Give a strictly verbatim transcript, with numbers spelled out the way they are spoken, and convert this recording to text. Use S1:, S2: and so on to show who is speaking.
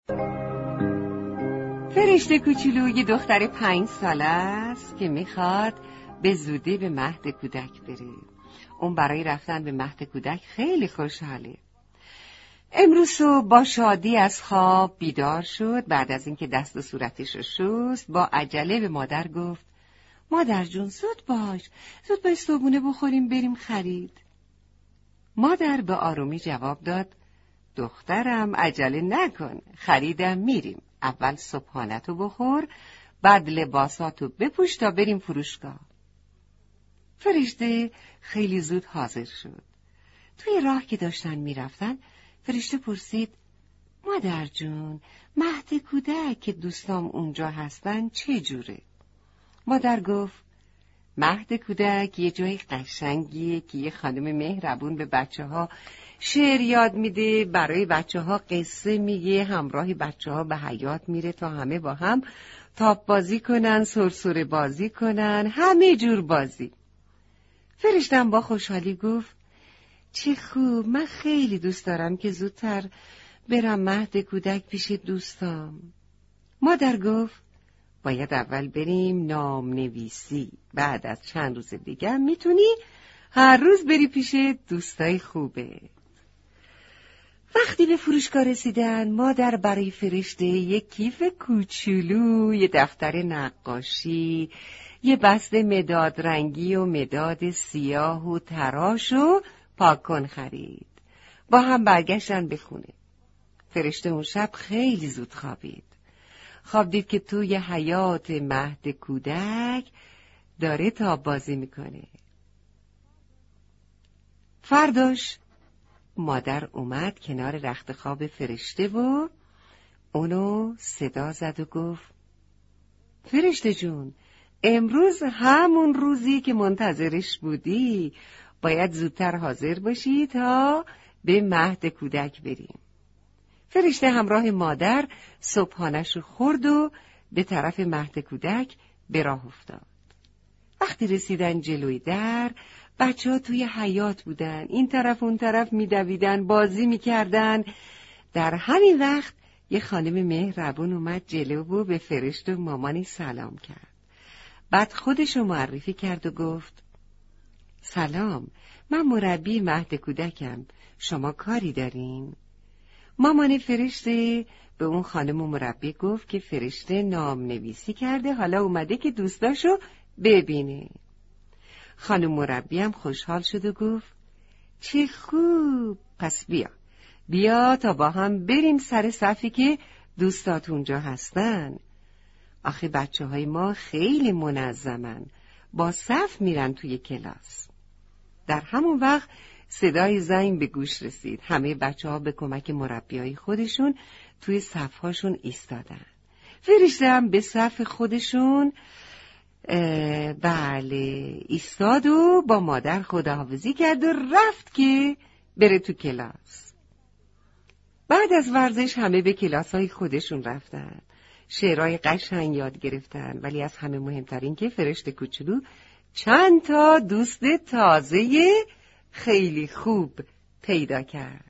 S1: فرشته کوچولو یه دختر پنج ساله است که میخواد به زودی به مهد کودک بره. اون برای رفتن به مهد کودک خیلی خوشحاله. امروز صبح با شادی از خواب بیدار شد. بعد از اینکه دست و صورتش رو شست با عجله به مادر گفت: مادر جون زود باش، زود باش صبحونه بخوریم بریم خرید. مادر به آرومی جواب داد: دخترم عجله نکن، خریدم میریم. اول صبحانتو بخور، بعد لباساتو بپوش تا بریم فروشگاه. فرشته خیلی زود حاضر شد. توی راه که داشتن میرفتن فرشته پرسید: مادر جون، مهد کودک که دوستام اونجا هستن چه جوره؟ مادر گفت: مهد کودک یه جای قشنگیه که یه خانم مهربون به بچه ها شعر یاد میده، برای بچه ها قصه میگه، همراه بچه ها به حیاط میره تا همه با هم تاپ بازی کنن، سرسره بازی کنن، همه جور بازی. فرشتم با خوشحالی گفت: چه خوب، من خیلی دوست دارم که زودتر برم مهد کودک پیش دوستام. مادر گفت: باید اول بریم نام نویسی، بعد از چند روز دیگه میتونی هر روز بری پیش دوستای خوبه. وقتی به فروشگاه رسیدن مادر برای فرشته یک کیف کوچولو، یه دفتر نقاشی، یه بسته مداد رنگی و مداد سیاه و تراش و پاکن خرید. با هم برگشتن به خونه. فرشته اون شب خیلی زود خوابید. خواب دید که توی حیاط مهد کودک داره تاب بازی میکنه. فرداش مادر اومد کنار رخت خواب فرشته و اونو صدا زد و گفت: فرشته جون، امروز همون روزی که منتظرش بودی، باید زودتر حاضر باشی تا به مهد کودک بریم. فرشته همراه مادر صبحانه‌شو خورد و به طرف مهد کودک به راه افتاد. وقتی رسیدن جلوی در، بچه ها توی حیاط بودن، این طرف اون طرف میدویدن، بازی میکردن. در همین وقت یه خانم مهربون اومد جلو و به فرشته و مامانی سلام کرد. بعد خودشو معرفی کرد و گفت: سلام، من مربی مهد کودکم، شما کاری دارین؟ مامان فرشته به اون خانم مربی گفت که فرشته نام نویسی کرده، حالا اومده که دوستاشو ببینه. خانم مربی هم خوشحال شد و گفت: چه خوب، پس بیا بیا تا با هم بریم سر صفی که دوستات اونجا هستن. آخه بچه های ما خیلی منظمن، با صف میرن توی کلاس. در همون وقت صدای زنگ به گوش رسید. همه بچه ها به کمک مربیای خودشون توی صفهاشون ایستادن. فرشته هم به صف خودشون بله ایستاد و با مادر خداحافظی کرد و رفت که بره تو کلاس. بعد از ورزش همه به کلاس‌های خودشون رفتن، شعرهای قشنگ یاد گرفتن، ولی از همه مهمتر این که فرشته کوچولو چند تا دوست تازه خیلی خوب پیدا کرد.